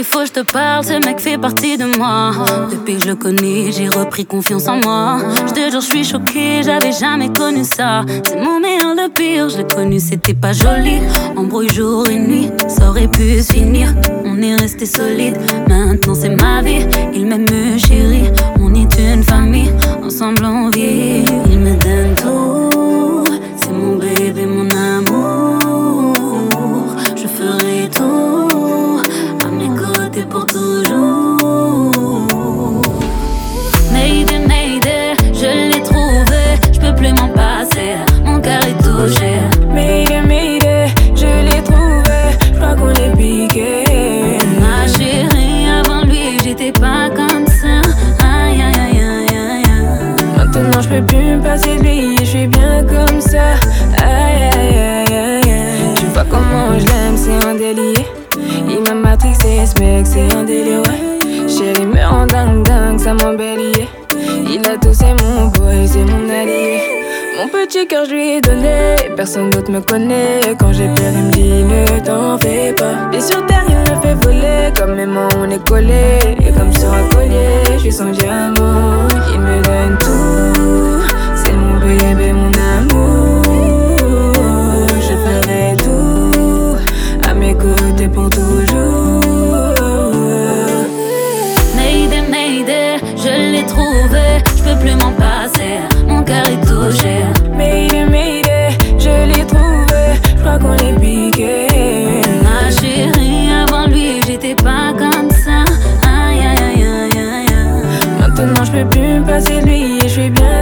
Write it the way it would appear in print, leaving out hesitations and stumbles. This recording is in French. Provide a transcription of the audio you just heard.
faut je te parle, ce mec fait partie de moi. Depuis que je le connais, j'ai repris confiance en moi. Je te jure, je suis choquée, j'avais jamais connu ça. C'est mon meilleur, le pire, je l'ai connu, c'était pas joli. Embrouille jour et nuit, ça aurait pu se finir. On est resté solide, maintenant c'est ma vie. Il m'aime chérie, on est une famille. Ensemble on vit, il me donne tout. C'est mon bébé, mon amour. Je ferai tout à mes côtés pour toujours. Mayday, mayday, je l'ai trouvé. Je peux plus m'en passer, mon cœur est touché. Mayday, mayday, je l'ai trouvé. Je crois qu'on est piqué. Ma chérie, avant lui, j'étais pas comme ça. Aïe, aïe, aïe, aïe, aïe. Maintenant je peux plus me passer de lui, je suis bien comme ça. Aïe, aïe, aïe, aïe, aïe. Tu vois comment je l'aime, c'est un délire. Il m'a matrixé, ce mec, c'est un délire, ouais. Chérie me rend dingue, dingue, ça m'embellit. Il a tout, c'est mon boy, c'est mon allié. Mon petit cœur, je lui ai donné. Personne d'autre me connaît. Quand j'ai peur, il me dit ne t'en fais pas. Et sur terre, il me fait voler. Comme aimant, on est collé. Et comme sur un collier, je suis son diamant. Il me donne tout. C'est mon bébé, mon amour. Je ferai tout à mes côtés pour toujours. Mayday, mayday, je l'ai trouvé. Je peux plus m'en passer, mon cœur est touché. Mayday, mayday, je l'ai trouvé. Je crois qu'on est piqué. Ma chérie, avant lui, j'étais pas comme ça. Aïe, aïe, aïe, aïe, aïe. Maintenant je peux plus me passer de lui et je suis bien